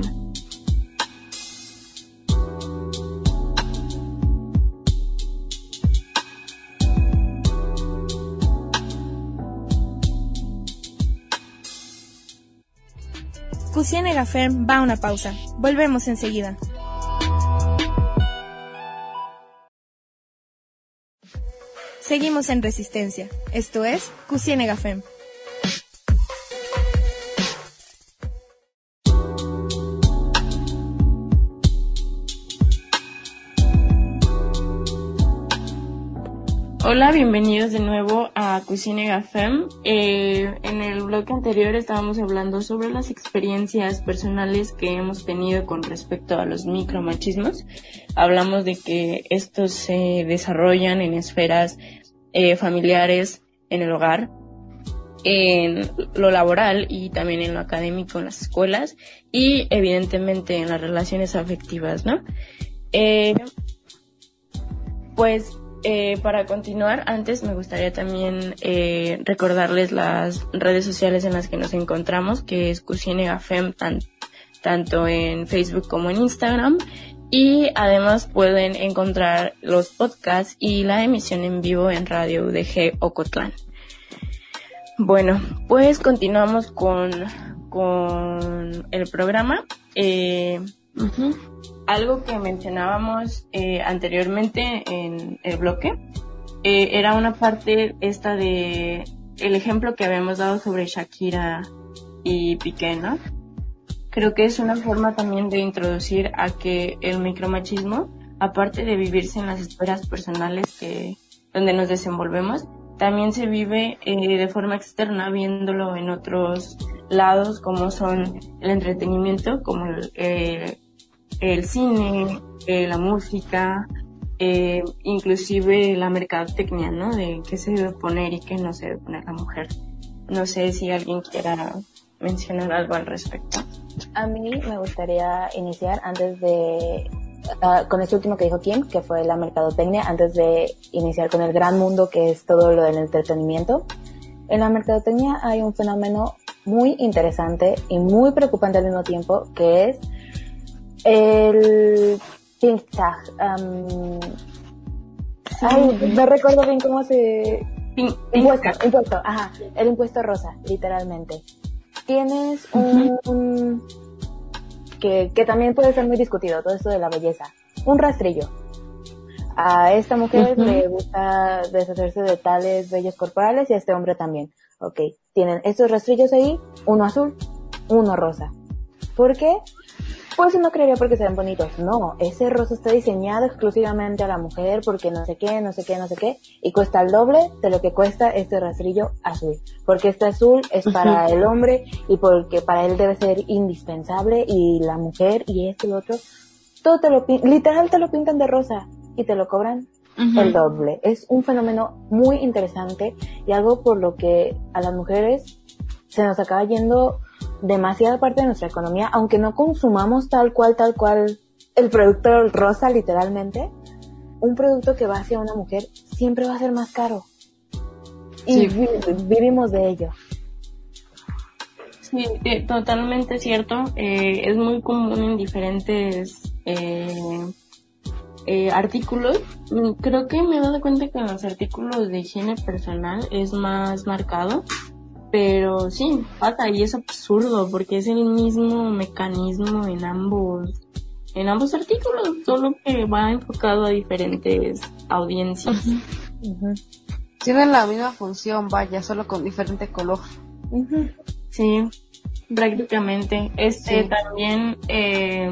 Cusienega Fem va a una pausa. Volvemos enseguida. Seguimos en Resistencia. Esto es Cusienega Fem. Hola, bienvenidos de nuevo a Cusienega Fem. Eh, en el bloque anterior estábamos hablando sobre las experiencias personales que hemos tenido con respecto a los micromachismos. Hablamos de que estos se desarrollan en esferas eh, familiares, en el hogar, en lo laboral y también en lo académico, en las escuelas y evidentemente en las relaciones afectivas, ¿no? Eh, pues Eh, para continuar, antes me gustaría también eh, recordarles las redes sociales en las que nos encontramos, que es Cusienega Fem, tan, tanto en Facebook como en Instagram, y además pueden encontrar los podcasts y la emisión en vivo en Radio U D G Ocotlán. Bueno, pues continuamos con, con el programa. Eh, uh-huh. Algo que mencionábamos eh, anteriormente en el bloque eh, era una parte esta de el ejemplo que habíamos dado sobre Shakira y Piqué, ¿no? Creo que es una forma también de introducir a que el micromachismo, aparte de vivirse en las esferas personales que donde nos desenvolvemos, también se vive eh, de forma externa, viéndolo en otros lados como son el entretenimiento, como el eh, el cine, eh, la música, eh, inclusive la mercadotecnia, ¿no? De qué se debe poner y qué no se debe poner la mujer. No sé si alguien quiera mencionar algo al respecto. A mí me gustaría iniciar antes de uh, con este último que dijo Kim, que fue la mercadotecnia, antes de iniciar con el gran mundo que es todo lo del entretenimiento. En la mercadotecnia hay un fenómeno muy interesante y muy preocupante al mismo tiempo, que es el pink tag. Um, Sí. ay, no recuerdo bien cómo se... Pink- Impuesto, pink- impuesto, ajá, el impuesto rosa, literalmente. Tienes un... un- que, que también puede ser muy discutido, todo esto de la belleza. Un rastrillo. A esta mujer Ujú. le gusta deshacerse de tales vellos corporales y a este hombre también. Ok, tienen estos rastrillos ahí, uno azul, uno rosa. ¿Por qué? Pues uno creería porque se ven bonitos. No, ese rosa está diseñado exclusivamente a la mujer porque no sé qué, no sé qué, no sé qué, y cuesta el doble de lo que cuesta este rastrillo azul. Porque este azul es para Ujú. el hombre y porque para él debe ser indispensable, y la mujer y esto y lo otro, todo te lo pin- literal te lo pintan de rosa y te lo cobran Ujú. el doble. Es un fenómeno muy interesante y algo por lo que a las mujeres se nos acaba yendo demasiada parte de nuestra economía, aunque no consumamos tal cual, tal cual el producto rosa, literalmente. Un producto que va hacia una mujer siempre va a ser más caro. Y Sí. vi- vivimos de ello. Sí, eh, totalmente cierto. Eh, es muy común en diferentes eh, eh, artículos. Mm, Creo que me he dado cuenta que en los artículos de higiene personal es más marcado, pero sí, pasa y es absurdo porque es el mismo mecanismo en ambos en ambos artículos, solo que va enfocado a diferentes audiencias. Ujú, Tienen la misma función, vaya, solo con diferente color. ujú. Sí, prácticamente. Este Sí. también, eh,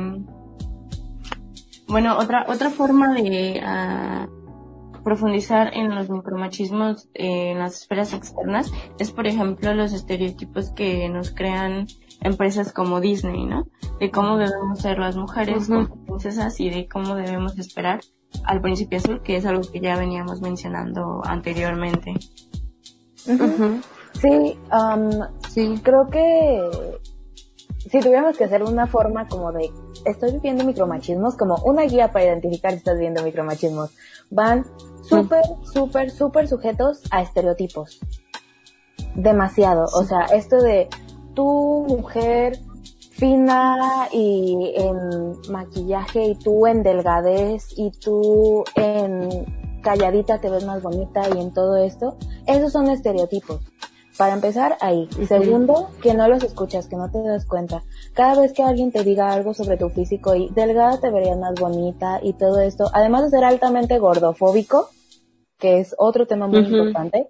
bueno, otra otra forma de ah, profundizar en los micromachismos eh, en las esferas externas es, por ejemplo, los estereotipos que nos crean empresas como Disney, ¿no? De cómo debemos ser las mujeres Ujú. como princesas y de cómo debemos esperar al príncipe azul, que es algo que ya veníamos mencionando anteriormente. Ujú. Ujú. Sí, um, Sí. creo que si tuviéramos que hacer una forma como de estoy viviendo micromachismos, como una guía para identificar si estás viviendo micromachismos, van súper, súper, súper sujetos a estereotipos. Demasiado. O sea, esto de tú, mujer fina y en maquillaje, y tú en delgadez, y tú en calladita te ves más bonita, y en todo esto, esos son estereotipos. Para empezar, ahí. Ujú. Segundo, que no los escuchas, que no te das cuenta. Cada vez que alguien te diga algo sobre tu físico y delgada te verías más bonita y todo esto, además de ser altamente gordofóbico, que es otro tema muy Ujú. importante,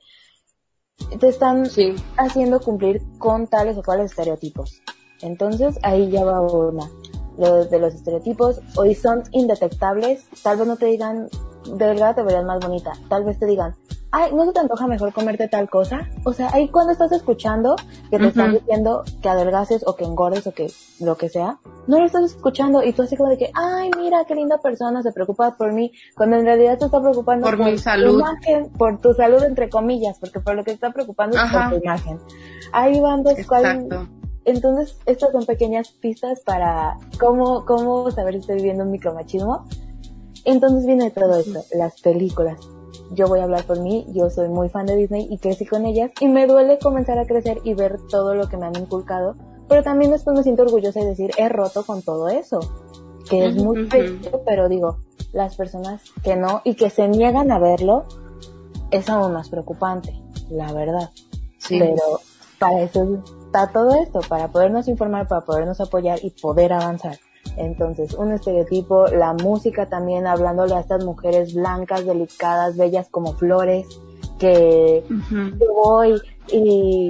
te están Sí. haciendo cumplir con tales o cuales estereotipos. Entonces, ahí ya va una. Lo de los estereotipos, hoy son indetectables. Tal vez no te digan, delgada te verías más bonita. Tal vez te digan, ay, ¿no se te antoja mejor comerte tal cosa? O sea, ahí cuando estás escuchando que te Ujú. están diciendo que adelgaces o que engordes o que lo que sea, no lo estás escuchando y tú así como de que, ay, mira, qué linda persona, se preocupa por mí, cuando en realidad te está preocupando Por por, mi tu salud. imagen, por tu salud entre comillas, porque por lo que te está preocupando es Ajá. por tu imagen. Ahí van dos cuales. Exacto. Entonces, estas son pequeñas pistas para cómo, cómo saber si estoy viviendo un micromachismo. Entonces viene todo esto, las películas. Yo voy a hablar por mí, yo soy muy fan de Disney y crecí con ellas, y me duele comenzar a crecer y ver todo lo que me han inculcado, pero también después me siento orgullosa de decir, he roto con todo eso, que es muy Ujú. feo, pero digo, las personas que no y que se niegan a verlo, es aún más preocupante, la verdad. Sí. Pero para eso está todo esto, para podernos informar, para podernos apoyar y poder avanzar. Entonces, un estereotipo, la música también, hablándole a estas mujeres blancas, delicadas, bellas como flores, que Ujú. yo voy y,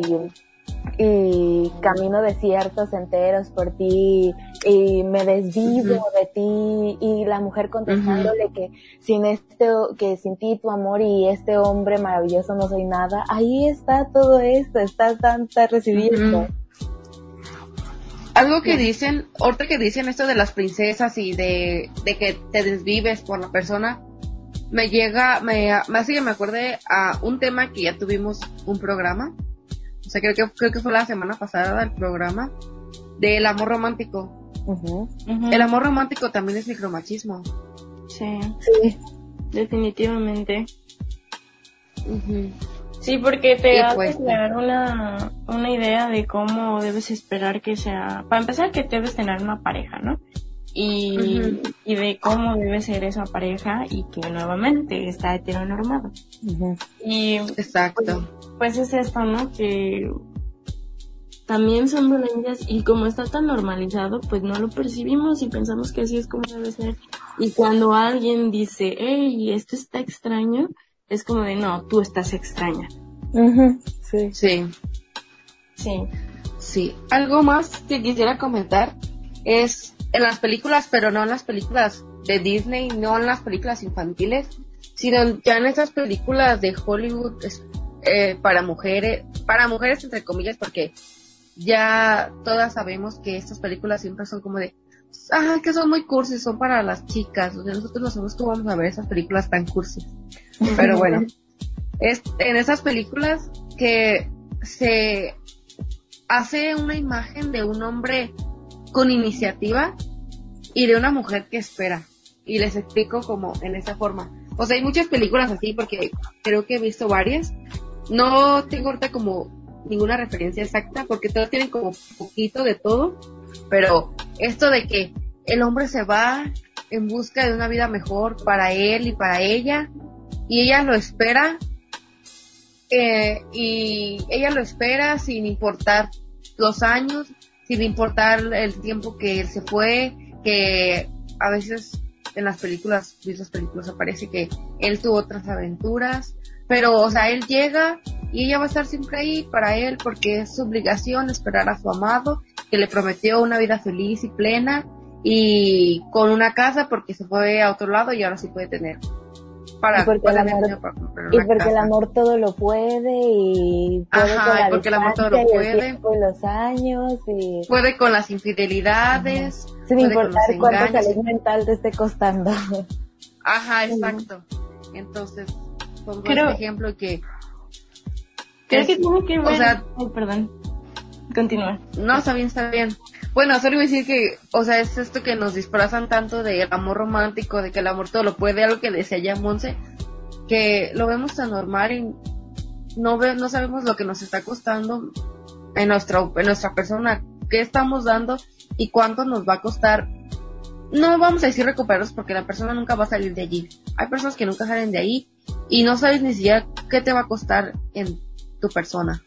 y camino desiertos enteros por ti y me desvivo Ujú. de ti, y la mujer contestándole que sin este, que sin ti tu amor y este hombre maravilloso no soy nada. Ahí está todo esto, está tanta recibiendo. Ujú. Algo que dicen, ahorita que dicen esto de las princesas y de, de que te desvives por la persona, me llega, me, me hace que me acuerde a un tema que ya tuvimos un programa, o sea, creo que, creo que fue la semana pasada el programa, del amor romántico. Ujú. Ujú. El amor romántico también es micromachismo. Sí, Sí, definitivamente. Ujú. Sí, porque te Y hace pues, crear una, una idea de cómo debes esperar que sea, para empezar que debes tener una pareja, ¿no? Y, Ujú. y de cómo debe ser esa pareja y que nuevamente está heteronormado. Ujú. Y Exacto. pues es esto, ¿no? Que también son violencias y como está tan normalizado, pues no lo percibimos y pensamos que así es como debe ser. Y cuando alguien dice, hey, esto está extraño, es como de, no, tú estás extraña. Ujú, sí. Sí, Sí. sí. Algo más que quisiera comentar es en las películas, pero no en las películas de Disney, no en las películas infantiles, sino ya en esas películas de Hollywood es, eh, para mujeres, para mujeres entre comillas, porque ya todas sabemos que estas películas siempre son como de, ah, que son muy cursis, son para las chicas, o sea, nosotros no sabemos cómo vamos a ver esas películas tan cursis. Pero bueno, es en esas películas que se hace una imagen de un hombre con iniciativa y de una mujer que espera. Y les explico como en esa forma. O sea, hay muchas películas así porque creo que he visto varias. No tengo ahorita como ninguna referencia exacta porque todos tienen como poquito de todo. Pero esto de que el hombre se va en busca de una vida mejor para él y para ella y ella lo espera eh, y ella lo espera sin importar los años, sin importar el tiempo que él se fue, que a veces en las películas, en esas películas aparece que él tuvo otras aventuras, pero o sea, él llega y ella va a estar siempre ahí para él porque es su obligación esperar a su amado que le prometió una vida feliz y plena y con una casa porque se fue a otro lado y ahora sí puede tener para, y porque, el amor, para comprar y una porque casa. el amor todo lo puede y puede Ajá, con la y porque el amor todo lo distancia y el puede. tiempo y los años y Puede con las infidelidades, sin puede con importar los cuánto engaños. salud mental te esté costando. Ajá, exacto. Entonces, pongo Creo- este ejemplo que Creo es- que tiene que ver... o sea, Ay, perdón. Continúa. no, está bien, está bien. Bueno, solo iba a decir que, o sea, es esto que nos disfrazan tanto del amor romántico, de que el amor todo lo puede, algo que decía ya Monse, que lo vemos tan normal y no ve, no sabemos lo que nos está costando en nuestra, en nuestra persona, qué estamos dando y cuánto nos va a costar. No vamos a decir recuperarlos porque la persona nunca va a salir de allí. Hay personas que nunca salen de ahí y no sabes ni siquiera qué te va a costar en tu persona.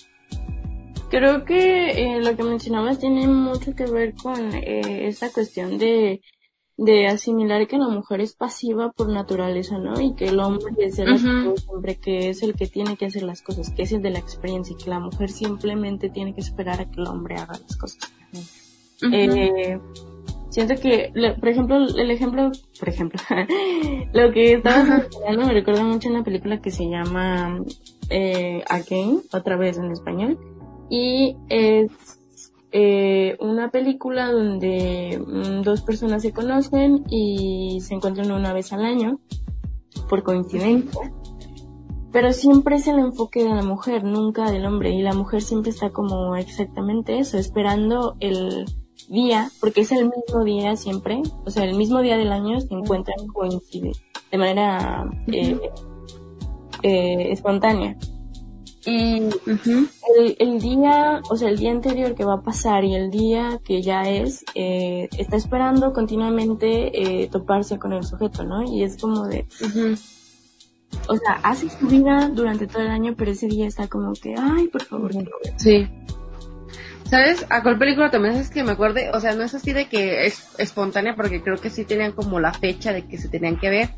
Creo que eh, lo que mencionabas tiene mucho que ver con eh, esta cuestión de, de asimilar que la mujer es pasiva por naturaleza, ¿no? Y que el hombre es el Ujú. activo siempre, que es el que tiene que hacer las cosas, que es el de la experiencia y que la mujer simplemente tiene que esperar a que el hombre haga las cosas. Ujú. Eh, siento que, le- por ejemplo, el ejemplo, por ejemplo, lo que estabas mencionando me recuerda mucho a una película que se llama eh, Again, otra vez en español, y es eh, una película donde mm, dos personas se conocen y se encuentran una vez al año, por coincidencia. Pero siempre es el enfoque de la mujer, nunca del hombre. Y la mujer siempre está como exactamente eso, esperando el día, porque es el mismo día siempre, o sea, el mismo día del año se encuentran coincide de manera eh, eh, espontánea. Y Ujú. el, el día, o sea, el día anterior que va a pasar y el día que ya es, eh, está esperando continuamente eh, toparse con el sujeto, ¿no? Y es como de... Ujú. O sea, hace su vida durante todo el año, pero ese día está como que, ay, por favor, que lo vea. Sí. ¿Sabes? ¿A cuál película también es que me acuerde? O sea, no es así de que es espontánea, porque creo que sí tenían como la fecha de que se tenían que ver.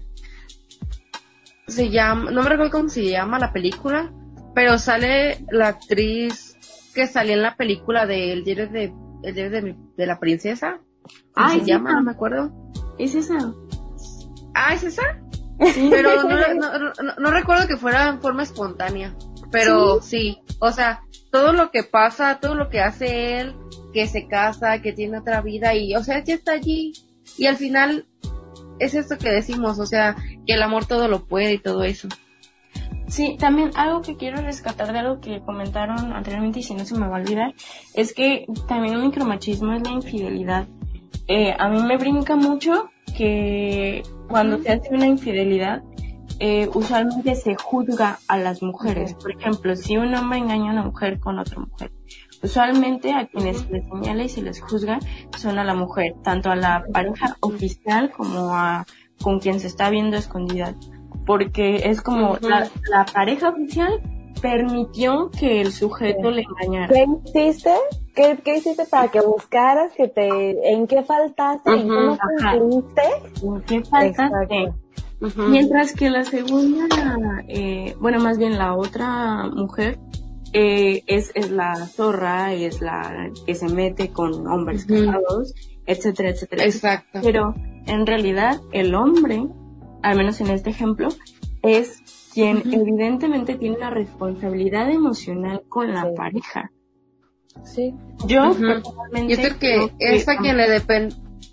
Se llama, no me recuerdo cómo se llama la película, pero sale la actriz que salía en la película de El diario de, el diario de, mi- de la princesa. ¿Cómo Ay, se sí, llama? no. No me acuerdo. ¿Es esa? Ah, ¿es esa? Pero no, no, no, no recuerdo que fuera en forma espontánea. Pero sí. O sea, todo lo que pasa, todo lo que hace él, que se casa, que tiene otra vida y, o sea, ya está allí. Y al final es esto que decimos, o sea, que el amor todo lo puede y todo eso. Sí, también algo que quiero rescatar de algo que comentaron anteriormente y si no se me va a olvidar, es que también un micromachismo es la infidelidad. Eh, a mí me brinca mucho que cuando se hace una infidelidad, eh, usualmente se juzga a las mujeres. Por ejemplo, si un hombre engaña a una mujer con otra mujer, usualmente a quienes se les señala y se les juzga son a la mujer, tanto a la pareja oficial como a con quien se está viendo escondida, porque es como uh-huh. la, la pareja oficial permitió que el sujeto sí. le engañara. ¿Qué hiciste? ¿Qué, ¿Qué hiciste para que buscaras? Que te, ¿En qué faltaste? Uh-huh. ¿En qué no cumpliste? ¿En qué faltaste? Uh-huh. Mientras que la segunda, eh, bueno, más bien la otra mujer, eh, es, es la zorra, es la que se mete con hombres uh-huh. casados, etcétera, etcétera. Exacto. Pero en realidad el hombre, al menos en este ejemplo, es quien uh-huh. evidentemente tiene una responsabilidad emocional con la sí. pareja. Sí. Yo uh-huh. personalmente yo creo que, creo que es a quien le depende.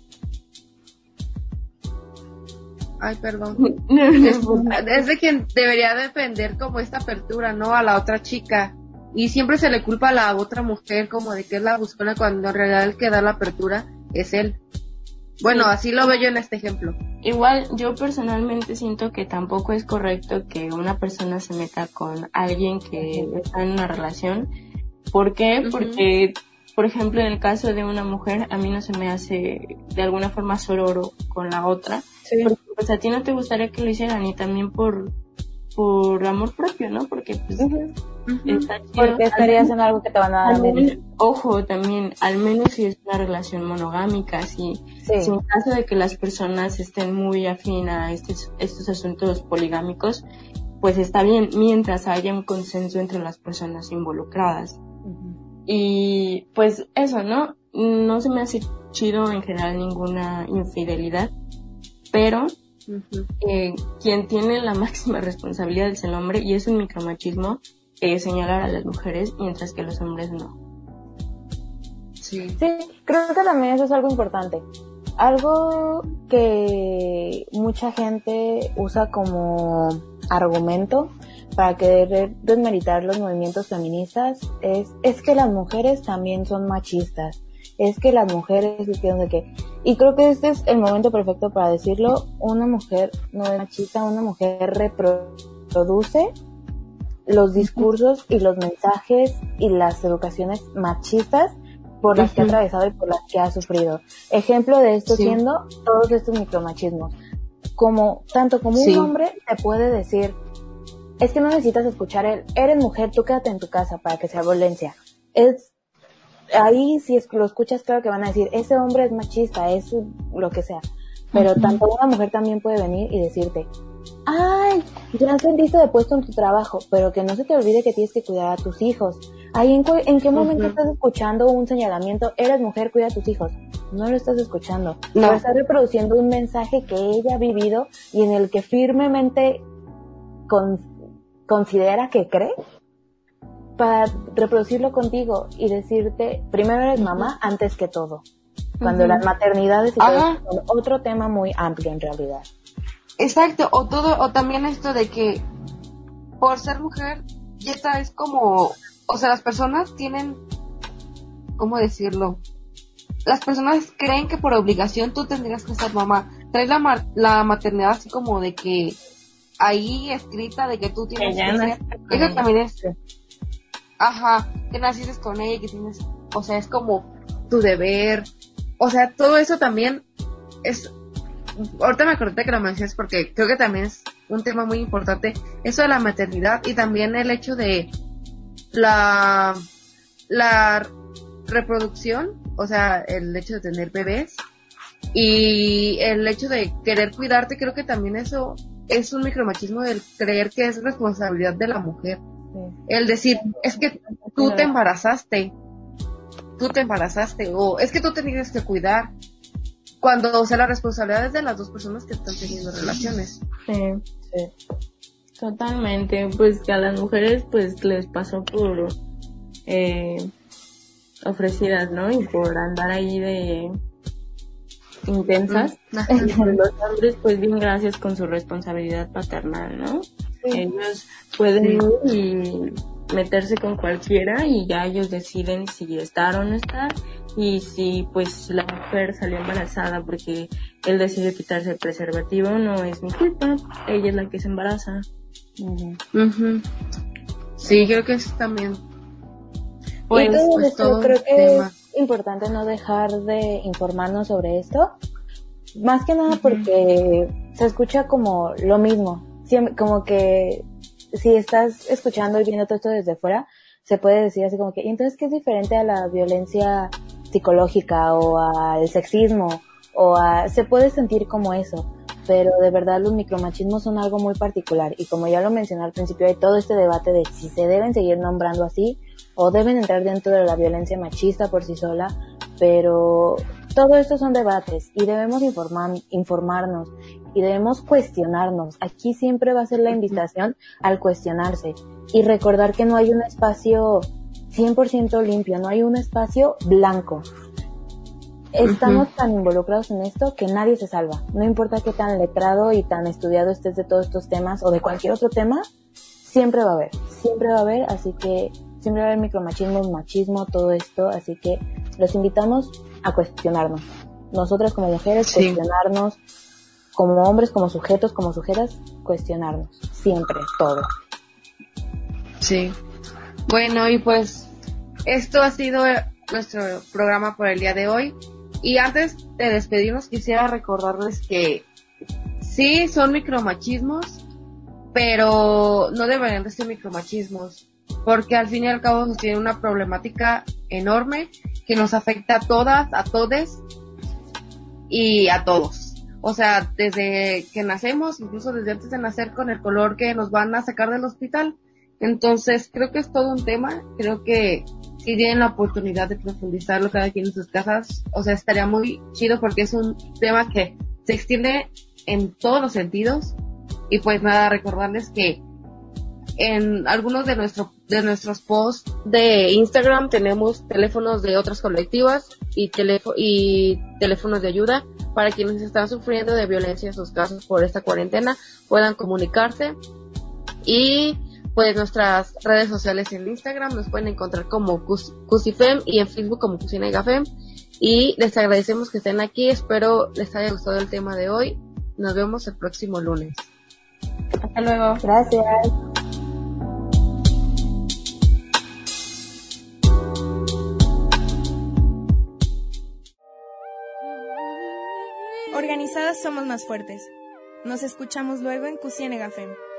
Ay, perdón. es, es de quien debería depender como esta apertura, ¿no? A la otra chica. Y siempre se le culpa a la otra mujer como de que es la buscona, cuando en realidad el que da la apertura es él. Bueno, sí. así lo veo yo en este ejemplo. Igual, yo personalmente siento que tampoco es correcto que una persona se meta con alguien que está en una relación. ¿Por qué? Uh-huh. Porque, por ejemplo, en el caso de una mujer, a mí no se me hace de alguna forma sororo con la otra. Sí. Porque pues a ti no te gustaría que lo hicieran, y también por por amor propio, ¿no? Porque pues uh-huh. está chido. Porque estarías en algo que te van a dar menos, ojo, también, al menos si es una relación monogámica, si, sí. si en caso de que las personas estén muy afín a estos, estos asuntos poligámicos, pues está bien, mientras haya un consenso entre las personas involucradas. Uh-huh. Y pues eso, ¿no? No se me hace chido en general ninguna infidelidad, pero uh-huh. eh, quien tiene la máxima responsabilidad es el hombre, y es un micromachismo eh, señalar a las mujeres, mientras que los hombres no. Sí. Sí, creo que también eso es algo importante. Algo que mucha gente usa como argumento para querer desmeritar los movimientos feministas es, es que las mujeres también son machistas. Es que las mujeres hicieron de qué. Y creo que este es el momento perfecto para decirlo. Una mujer no es machista, una mujer reproduce los discursos y los mensajes y las educaciones machistas por las uh-huh. que ha atravesado y por las que ha sufrido. Ejemplo de esto sí. siendo todos estos micromachismos. Como, tanto como sí. un hombre te puede decir, es que no necesitas escuchar el, eres mujer, tú quédate en tu casa para que sea violencia. Es, ahí si es, lo escuchas, claro que van a decir, ese hombre es machista, es lo que sea. Pero uh-huh. tanto una mujer también puede venir y decirte, ay, ya sentiste de puesto en tu trabajo, pero que no se te olvide que tienes que cuidar a tus hijos. Ahí en, en qué momento uh-huh. estás escuchando un señalamiento, eres mujer, cuida a tus hijos. No lo estás escuchando. No. Pero estás reproduciendo un mensaje que ella ha vivido y en el que firmemente con, considera que cree, para reproducirlo contigo y decirte, primero eres mamá uh-huh. antes que todo. Cuando uh-huh. las maternidades y todo son otro tema muy amplio en realidad. Exacto, o todo, o también esto de que por ser mujer ya está, es como, o sea, las personas tienen, ¿cómo decirlo? Las personas creen que por obligación tú tendrías que ser mamá. Traes la, ma- la maternidad así como de que ahí escrita de que tú tienes que, que ser. Eso también es, ajá, que naciste con ella, que tienes, o sea, es como tu deber. O sea, todo eso también es, ahorita me acordé que lo mencionas porque creo que también es un tema muy importante, eso de la maternidad y también el hecho de la, la reproducción, o sea, el hecho de tener bebés y el hecho de querer cuidarte. Creo que también eso es un micromachismo, del creer que es responsabilidad de la mujer. Sí. El decir, es que tú te embarazaste, tú te embarazaste, o es que tú te tienes que cuidar, cuando, o sea, la responsabilidad es de las dos personas que están teniendo relaciones. Sí, sí. Totalmente. Pues que a las mujeres pues les pasó por eh, ofrecidas, ¿no? Y por andar ahí de intensas. Mm. Y los hombres pues bien gracias con su responsabilidad paternal, ¿no? Sí. Ellos pueden ir y, meterse con cualquiera y ya ellos deciden si estar o no estar, y si pues la mujer salió embarazada porque él decidió quitarse el preservativo, no es mi culpa, ella es la que se embaraza. Uh-huh. Uh-huh. Sí, creo que es también pues, todo pues esto, todo creo que tema. Es importante no dejar de informarnos sobre esto, más que nada porque uh-huh. se escucha como lo mismo, siempre, como que si estás escuchando y viendo todo esto desde fuera, se puede decir así como que, entonces, ¿qué es diferente a la violencia psicológica o al sexismo? O a, se puede sentir como eso, pero de verdad los micromachismos son algo muy particular, y como ya lo mencioné al principio, hay todo este debate de si se deben seguir nombrando así o deben entrar dentro de la violencia machista por sí sola, pero todo esto son debates y debemos informar, informarnos y debemos cuestionarnos. Aquí siempre va a ser la invitación al cuestionarse y recordar que no hay un espacio cien por ciento limpio, no hay un espacio blanco. Estamos uh-huh. tan involucrados en esto que nadie se salva. No importa qué tan letrado y tan estudiado estés de todos estos temas o de cualquier otro tema, siempre va a haber, siempre va a haber, así que siempre va a haber micromachismo, machismo, todo esto, así que los invitamos a cuestionarnos. Nosotras como mujeres, sí. cuestionarnos, como hombres, como sujetos, como sujetas, cuestionarnos, siempre, todo. Sí. Bueno, y pues esto ha sido nuestro programa por el día de hoy. Y antes de despedirnos, quisiera recordarles que sí son micromachismos, pero no deberían de ser micromachismos, porque al fin y al cabo nos tiene una problemática enorme que nos afecta a todas, a todes y a todos. O sea, desde que nacemos, incluso desde antes de nacer, con el color que nos van a sacar del hospital. Entonces, creo que es todo un tema. Creo que si tienen la oportunidad de profundizarlo cada quien en sus casas, o sea, estaría muy chido porque es un tema que se extiende en todos los sentidos. Y pues nada, recordarles que en algunos de nuestro, de nuestros posts de Instagram tenemos teléfonos de otras colectivas y, teléfo- y teléfonos de ayuda para quienes están sufriendo de violencia en sus casas por esta cuarentena, puedan comunicarse. Y pues nuestras redes sociales en Instagram nos pueden encontrar como Cusifem y en Facebook como Cusinegafem. Y les agradecemos que estén aquí, espero les haya gustado el tema de hoy. Nos vemos el próximo lunes. Hasta luego. Gracias. Organizadas somos más fuertes. Nos escuchamos luego en Cusinegafem.